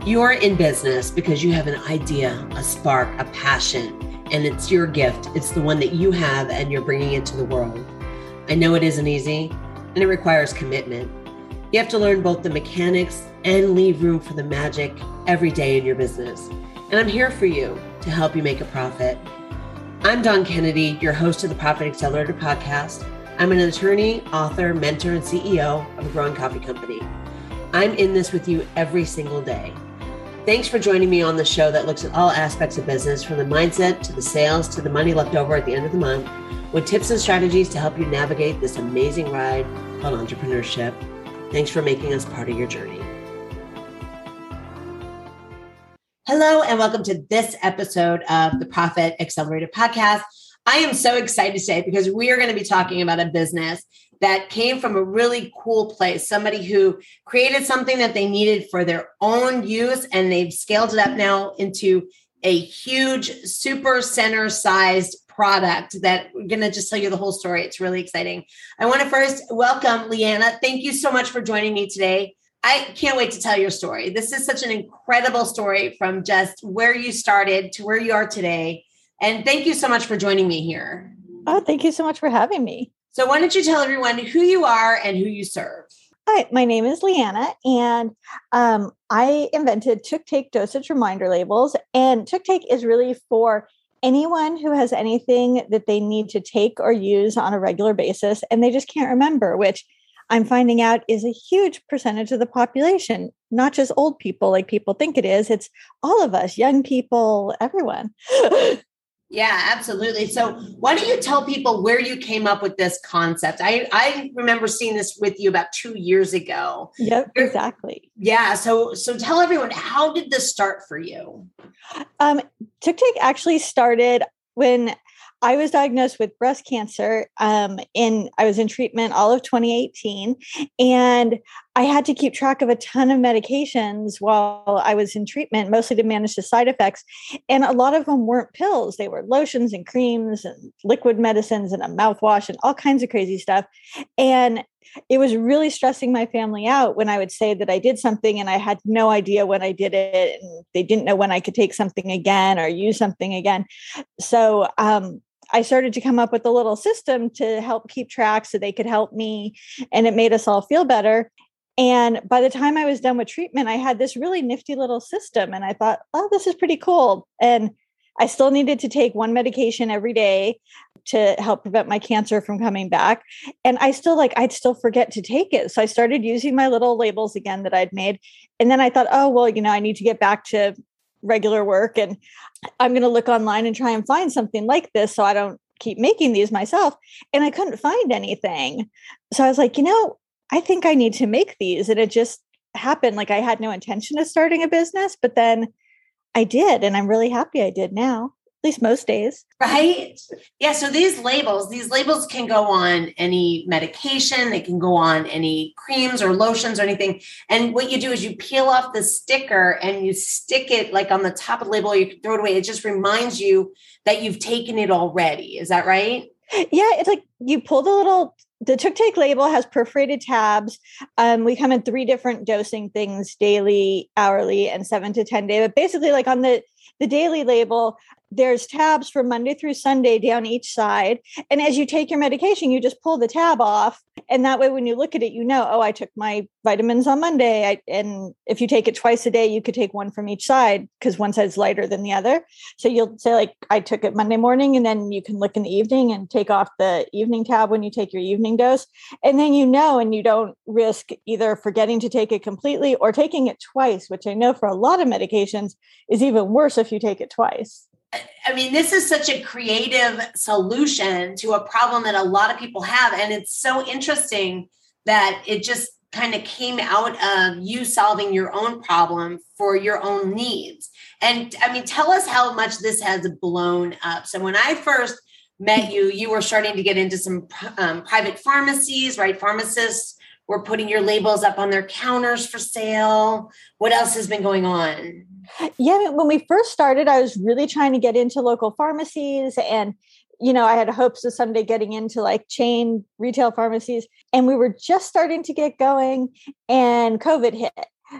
You're in business because you have an idea, a spark, a passion, and it's your gift. It's the one that you have and you're bringing it to the world. I know it isn't easy and it requires commitment. You have to learn both the mechanics and leave room for the magic every day in your business. And I'm here for you to help you make a profit. I'm Dawn Kennedy, your host of the Profit Accelerator podcast. I'm an attorney, author, mentor, and CEO of a growing coffee company. I'm in this with you every single day. Thanks for joining me on the show that looks at all aspects of business, from the mindset to the sales to the money left over at the end of the month, with tips and strategies to help you navigate this amazing ride called entrepreneurship. Thanks for making us part of your journey. Hello, and welcome to this episode of the Profit Accelerator podcast. I am so excited today because we are going to be talking about a business that came from a really cool place, somebody who created something that they needed for their own use, and they've scaled it up now into a huge super center sized product that we're going to just tell you the whole story. It's really exciting. I want to first welcome Leanna. Thank you so much for joining me today. I can't wait to tell your story. This is such an incredible story from just where you started to where you are today. And thank you so much for joining me here. Oh, thank you so much for having me. So why don't you tell everyone who you are and who you serve? Hi, my name is Leanna, and I invented TookTake dosage reminder labels. And TookTake is really for anyone who has anything that they need to take or use on a regular basis, and they just can't remember, which I'm finding out is a huge percentage of the population, not just old people like people think it is. It's all of us, young people, everyone. Yeah, absolutely. So why don't you tell people where you came up with this concept? I remember seeing this with you about 2 years ago. Yep, exactly. Yeah. So tell everyone, how did this start for you? TookTake actually started when I was diagnosed with breast cancer. I was in treatment all of 2018, and I had to keep track of a ton of medications while I was in treatment, mostly to manage the side effects. And a lot of them weren't pills. They were lotions and creams and liquid medicines and a mouthwash and all kinds of crazy stuff. And it was really stressing my family out when I would say that I did something and I had no idea when I did it, and they didn't know when I could take something again or use something again. So, I started to come up with a little system to help keep track so they could help me, and it made us all feel better. And by the time I was done with treatment, I had this really nifty little system, and I thought, oh, this is pretty cool. And I still needed to take one medication every day to help prevent my cancer from coming back. And I'd still forget to take it. So I started using my little labels again that I'd made. And then I thought, oh, well, I need to get back to regular work, and I'm going to look online and try and find something like this so I don't keep making these myself. And I couldn't find anything. So I was like, I think I need to make these. And it just happened. Like, I had no intention of starting a business, but then I did. And I'm really happy I did now, at least most days. Right? Yeah. So these labels can go on any medication. They can go on any creams or lotions or anything. And what you do is you peel off the sticker and you stick it like on the top of the label. You can throw it away. It just reminds you that you've taken it already. Is that right? Yeah. It's like you pull the TookTake label has perforated tabs. We come in 3 different dosing things: daily, hourly, and 7 to 10 day. But basically, like on the daily label, there's tabs from Monday through Sunday down each side. And as you take your medication, you just pull the tab off. And that way, when you look at it, oh, I took my vitamins on Monday. And if you take it twice a day, you could take one from each side because one side's lighter than the other. So you'll say, like, I took it Monday morning, and then you can look in the evening and take off the evening tab when you take your evening dose. And then and you don't risk either forgetting to take it completely or taking it twice, which I know for a lot of medications is even worse if you take it twice. I mean, this is such a creative solution to a problem that a lot of people have. And it's so interesting that it just kind of came out of you solving your own problem for your own needs. And I mean, tell us how much this has blown up. So when I first met you, you were starting to get into some private pharmacies, right? Pharmacists were putting your labels up on their counters for sale. What else has been going on? Yeah, when we first started, I was really trying to get into local pharmacies, and I had hopes of someday getting into like chain retail pharmacies, and we were just starting to get going, and COVID hit.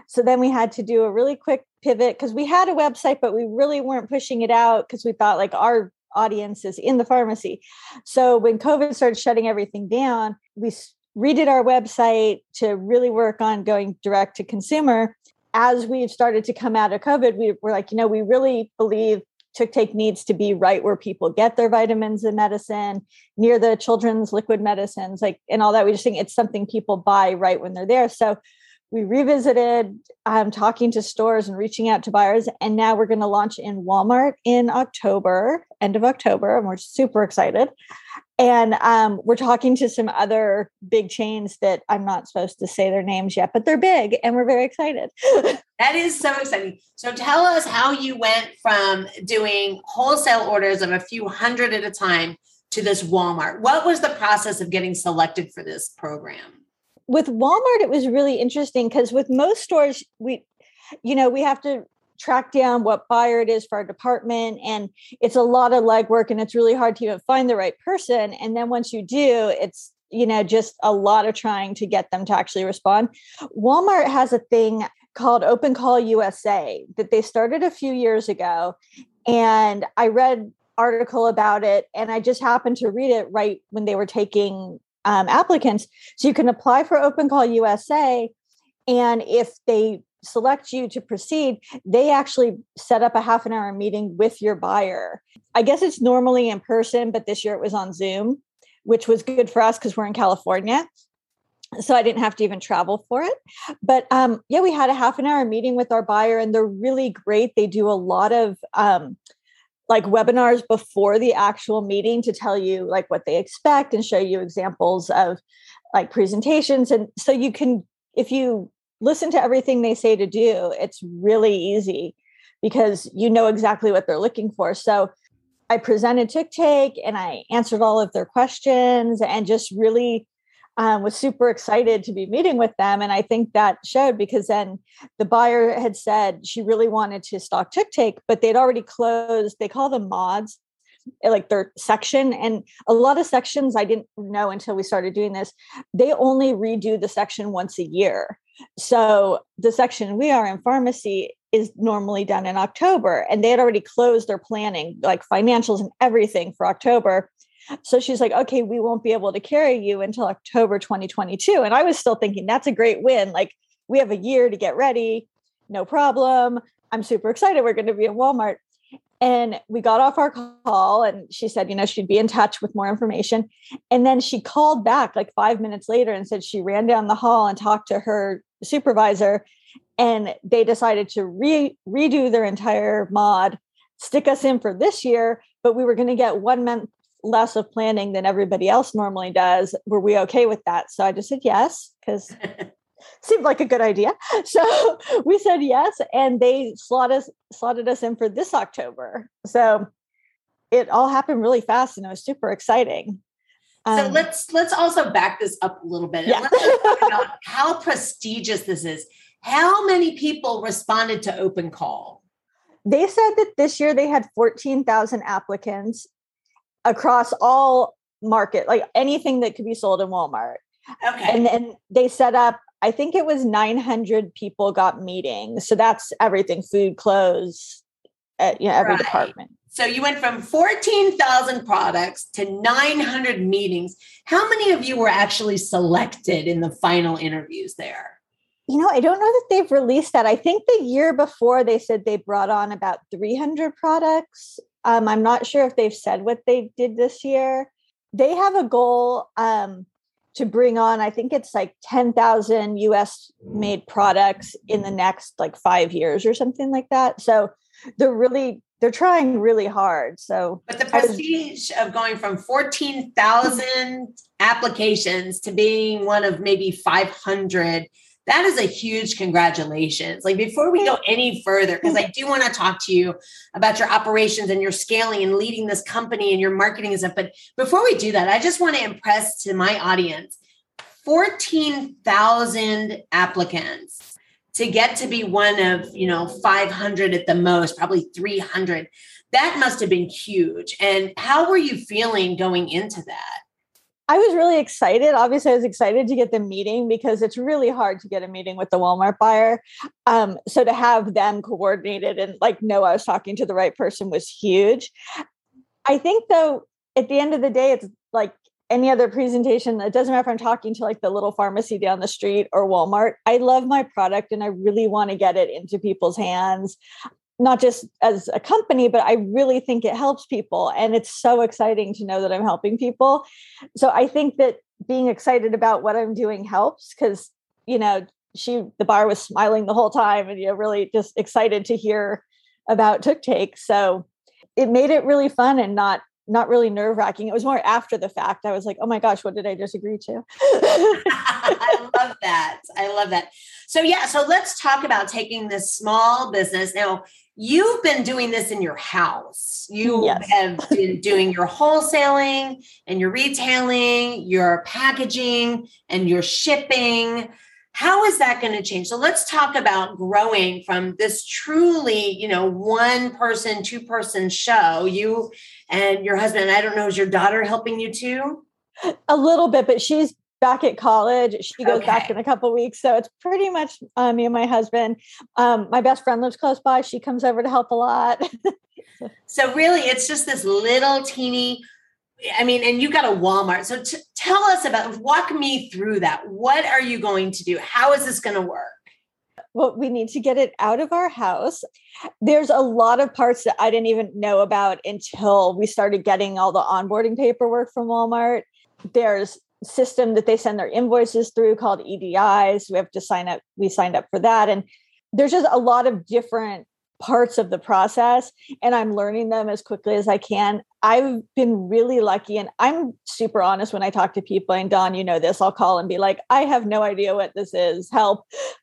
So then we had to do a really quick pivot because we had a website, but we really weren't pushing it out because we thought like our audience is in the pharmacy. So when COVID started shutting everything down, we redid our website to really work on going direct to consumer. As we've started to come out of COVID, we were like, we really believe TookTake needs to be right where people get their vitamins and medicine, near the children's liquid medicines, like, and all that. We just think it's something people buy right when they're there. So we revisited talking to stores and reaching out to buyers. And now we're going to launch in Walmart in October, end of October. And we're super excited. And we're talking to some other big chains that I'm not supposed to say their names yet, but they're big and we're very excited. That is so exciting. So tell us how you went from doing wholesale orders of a few hundred at a time to this Walmart. What was the process of getting selected for this program? With Walmart, it was really interesting because with most stores, we have to track down what buyer it is for our department. And it's a lot of legwork and it's really hard to even find the right person. And then once you do, it's, just a lot of trying to get them to actually respond. Walmart has a thing called Open Call USA that they started a few years ago. And I read an article about it and I just happened to read it right when they were taking applicants. So you can apply for Open Call USA. And if they select you to proceed, they actually set up a half an hour meeting with your buyer. I guess it's normally in person, but this year it was on Zoom, which was good for us because we're in California. So I didn't have to even travel for it. But we had a half an hour meeting with our buyer and they're really great. They do a lot of like webinars before the actual meeting to tell you like what they expect and show you examples of like presentations. And so you can, if you listen to everything they say to do, it's really easy because you know exactly what they're looking for. So I presented TookTake and I answered all of their questions and just really was super excited to be meeting with them. And I think that showed because then the buyer had said she really wanted to stock TookTake, but they'd already closed, they call them mods, like their section. And a lot of sections I didn't know until we started doing this, they only redo the section once a year. So the section we are in pharmacy is normally done in October and they had already closed their planning, like financials and everything for October. So she's like, okay, we won't be able to carry you until October 2022. And I was still thinking that's a great win. Like we have a year to get ready. No problem. I'm super excited. We're going to be in Walmart. And we got off our call and she said, she'd be in touch with more information. And then she called back like 5 minutes later and said she ran down the hall and talked to her supervisor and they decided to redo their entire mod, stick us in for this year, but we were going to get 1 month less of planning than everybody else normally does. Were we okay with that? So I just said yes, because seemed like a good idea. So we said yes, and they slotted us in for this October. So it all happened really fast, and it was super exciting. So let's also back this up a little bit. Yeah. And let's talk about how prestigious this is. How many people responded to Open Call? They said that this year they had 14,000 applicants across all market, like anything that could be sold in Walmart. Okay. And then they set up, I think it was 900 people got meetings. So that's everything, food, clothes, every department. So you went from 14,000 products to 900 meetings. How many of you were actually selected in the final interviews there? I don't know that they've released that. I think the year before they said they brought on about 300 products. I'm not sure if they've said what they did this year. They have a goal to bring on, I think it's like 10,000 US made products in the next like 5 years or something like that. So they're trying really hard. So, but the prestige of going from 14,000 applications to being one of maybe 500, that is a huge congratulations. Like before we go any further, because I do want to talk to you about your operations and your scaling and leading this company and your marketing and stuff. But before we do that, I just want to impress to my audience, 14,000 applicants to get to be one of, 500 at the most, probably 300. That must have been huge. And how were you feeling going into that? I was really excited. Obviously, I was excited to get the meeting because it's really hard to get a meeting with the Walmart buyer. So to have them coordinated and like know I was talking to the right person was huge. I think though, at the end of the day, it's like any other presentation. It doesn't matter if I'm talking to like the little pharmacy down the street or Walmart. I love my product and I really want to get it into people's hands, not just as a company, but I really think it helps people. And it's so exciting to know that I'm helping people. So I think that being excited about what I'm doing helps because, the buyer was smiling the whole time and, really just excited to hear about TookTake. So it made it really fun and not really nerve-wracking. It was more after the fact. I was like, oh my gosh, what did I just agree to? I love that. So let's talk about taking this small business. Now, you've been doing this in your house. You have been doing your wholesaling and your retailing, your packaging and your shipping. How is that going to change? So let's talk about growing from this truly, one person, two person show. You and your husband, I don't know, is your daughter helping you too? A little bit, but she's back at college. She goes back in a couple of weeks. So it's pretty much me and my husband. My best friend lives close by. She comes over to help a lot. So really, it's just this little teeny, and you got a Walmart. So tell us walk me through that. What are you going to do? How is this going to work? Well, we need to get it out of our house. There's a lot of parts that I didn't even know about until we started getting all the onboarding paperwork from Walmart. There's a system that they send their invoices through called EDIs. We have to sign up. We signed up for that. And there's just a lot of different parts of the process, and I'm learning them as quickly as I can. I've been really lucky, and I'm super honest when I talk to people. And Dawn, this, I'll call and be like, I have no idea what this is. Help.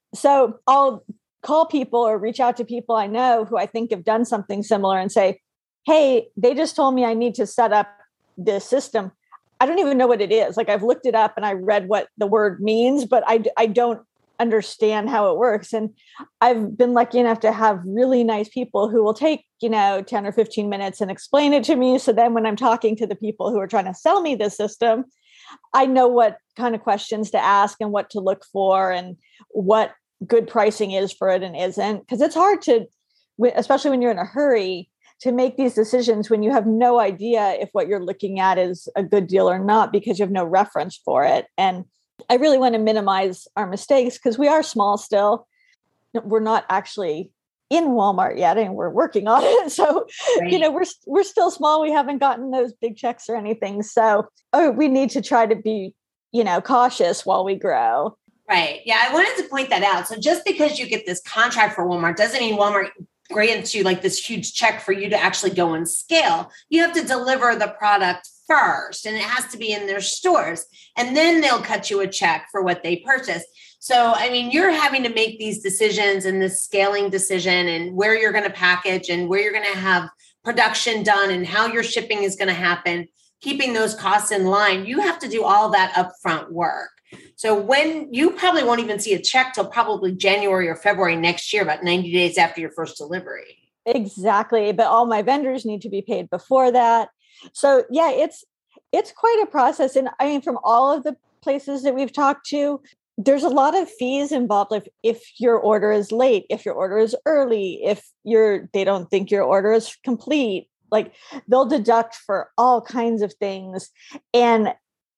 So I'll call people or reach out to people I know who I think have done something similar and say, hey, they just told me I need to set up this system. I don't even know what it is. Like I've looked it up and I read what the word means, but I don't understand how it works. And I've been lucky enough to have really nice people who will take, 10 or 15 minutes and explain it to me. So then when I'm talking to the people who are trying to sell me this system, I know what kind of questions to ask and what to look for and what good pricing is for it and isn't. Because it's hard to, especially when you're in a hurry, to make these decisions when you have no idea if what you're looking at is a good deal or not, because you have no reference for it. And I really want to minimize our mistakes because we are small still. We're not actually in Walmart yet, and we're working on it. So, right. We're still small. We haven't gotten those big checks or anything. So we need to try to be, cautious while we grow. Right. Yeah. I wanted to point that out. So just because you get this contract for Walmart doesn't mean Walmart grants you like this huge check for you to actually go and scale. You have to deliver the product first, and it has to be in their stores, and then they'll cut you a check for what they purchased. So, you're having to make these decisions and this scaling decision and where you're going to package and where you're going to have production done and how your shipping is going to happen, keeping those costs in line. You have to do all that upfront work. So when you probably won't even see a check till probably January or February next year, about 90 days after your first delivery. Exactly. But all my vendors need to be paid before that. So yeah, it's quite a process. And from all of the places that we've talked to, there's a lot of fees involved. If your order is late, if your order is early, if they don't think your order is complete, like they'll deduct for all kinds of things. And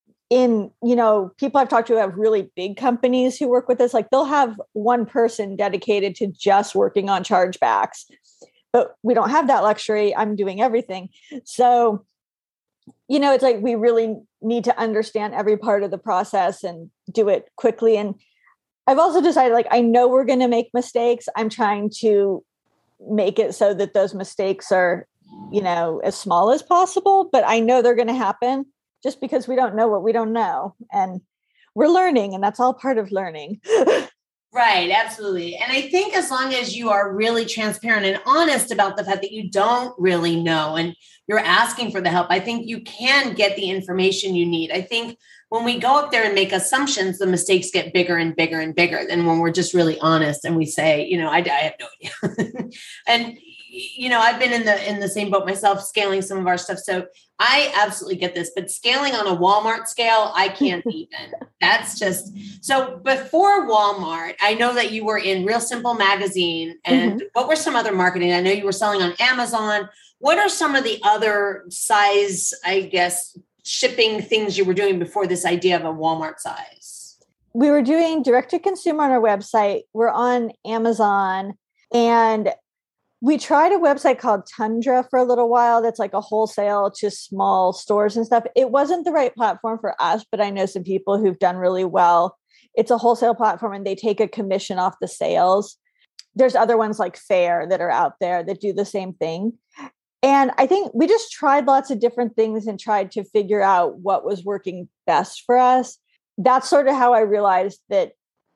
people I've talked to have really big companies who work with this, like they'll have one person dedicated to just working on chargebacks, but we don't have that luxury. I'm doing everything. So, it's like, we really need to understand every part of the process and do it quickly. And I've also decided, I know we're going to make mistakes. I'm trying to make it so that those mistakes are, as small as possible, but I know they're going to happen. Just because we don't know what we don't know. And we're learning, and that's all part of learning. Right. Absolutely. And I think as long as you are really transparent and honest about the fact that you don't really know and you're asking for the help, I think you can get the information you need. I think when we go up there and make assumptions, the mistakes get bigger and bigger and bigger than when we're just really honest and we say, I have no idea. And I've been in the same boat myself, scaling some of our stuff. So I absolutely get this, but scaling on a Walmart scale, I can't even. That's just, so before Walmart, I know that you were in Real Simple magazine, and what were some other marketing? I know you were selling on Amazon. What are some of the other size, I guess, shipping things you were doing before this idea of a Walmart size? We were doing direct to consumer on our website. We're on Amazon, and we tried a website called Tundra for a little while. That's like a wholesale to small stores and stuff. It wasn't the right platform for us, but I know some people who've done really well. It's a wholesale platform and they take a commission off the sales. There's other ones like Fair that are out there that do the same thing. And I think we just tried lots of different things and tried to figure out what was working best for us. That's sort of how I realized that,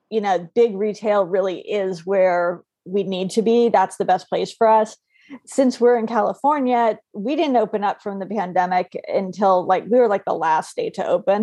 big retail really is where we need to be. That's the best place for us. Since we're in California, we didn't open up from the pandemic until we were the last state to open.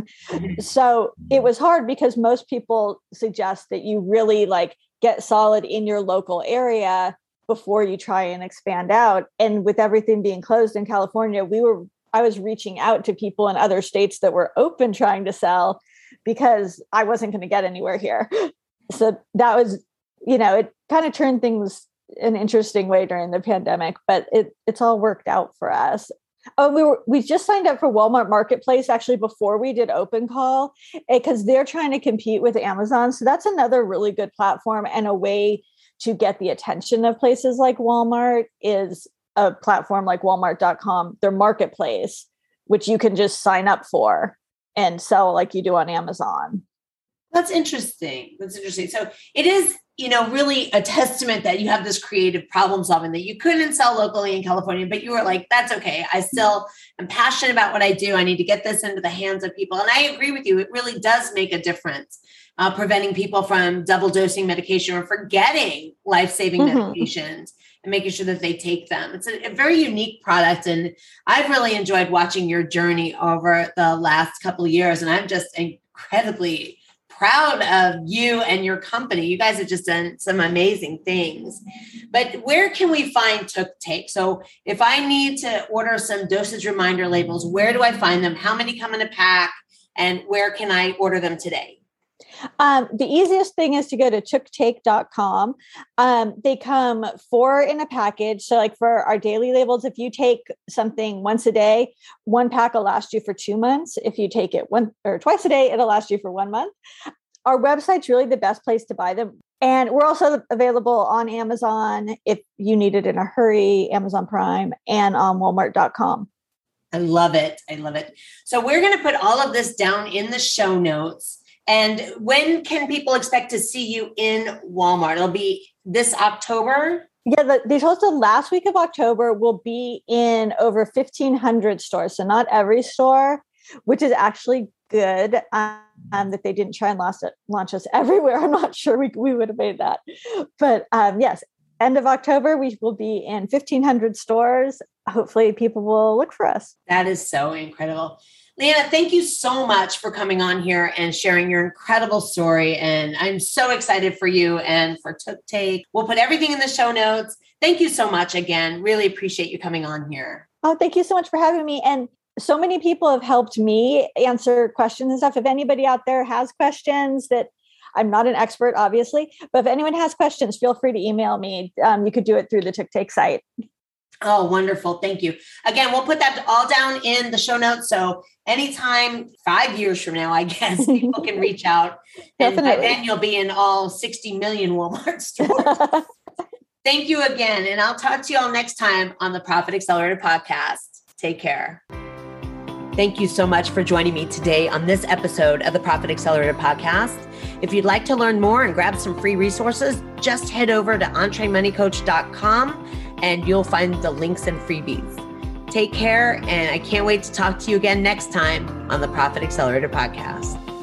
So it was hard because most people suggest that you really get solid in your local area before you try and expand out. And with everything being closed in California, I was reaching out to people in other states that were open trying to sell because I wasn't going to get anywhere here. So that was, it kind of turned things an interesting way during the pandemic, but it's all worked out for us. Oh, we just signed up for Walmart Marketplace actually before we did Open Call because they're trying to compete with Amazon. So that's another really good platform, and a way to get the attention of places like Walmart is a platform like Walmart.com, their marketplace, which you can just sign up for and sell like you do on Amazon. That's interesting. So it is, really a testament that you have this creative problem solving that you couldn't sell locally in California, but you were like, that's okay. I still am passionate about what I do. I need to get this into the hands of people. And I agree with you. It really does make a difference, preventing people from double dosing medication or forgetting life-saving medications and making sure that they take them. It's a very unique product. And I've really enjoyed watching your journey over the last couple of years. And I'm just incredibly proud of you and your company. You guys have just done some amazing things. But where can we find Took Take? So if I need to order some dosage reminder labels, where do I find them? How many come in a pack? And where can I order them today? The easiest thing is to go to tooktake.com. They come 4 in a package. So for our daily labels, if you take something once a day, 1 pack will last you for 2 months. If you take it once or twice a day, it'll last you for 1 month. Our website's really the best place to buy them. And we're also available on Amazon if you need it in a hurry, Amazon Prime, and on Walmart.com. I love it. So we're going to put all of this down in the show notes. And when can people expect to see you in Walmart? It'll be this October? Yeah, they told us the last week of October will be in over 1,500 stores. So not every store, which is actually good that they didn't try and launch us everywhere. I'm not sure we would have made that. But yes, end of October, we will be in 1,500 stores. Hopefully people will look for us. That is so incredible. Leanna, thank you so much for coming on here and sharing your incredible story. And I'm so excited for you and for Took Take. We'll put everything in the show notes. Thank you so much again. Really appreciate you coming on here. Oh, thank you so much for having me. And so many people have helped me answer questions and stuff. If anybody out there has questions that I'm not an expert, obviously, but if anyone has questions, feel free to email me. You could do it through the Took Take site. Oh, wonderful. Thank you. Again, we'll put that all down in the show notes. So anytime 5 years from now, I guess people can reach out. And by then you'll be in all 60 million Walmart stores. Thank you again. And I'll talk to you all next time on the Profit Accelerator podcast. Take care. Thank you so much for joining me today on this episode of the Profit Accelerator podcast. If you'd like to learn more and grab some free resources, just head over to EntreMoneyCoach.com and you'll find the links and freebies. Take care, and I can't wait to talk to you again next time on the Profit Accelerator podcast.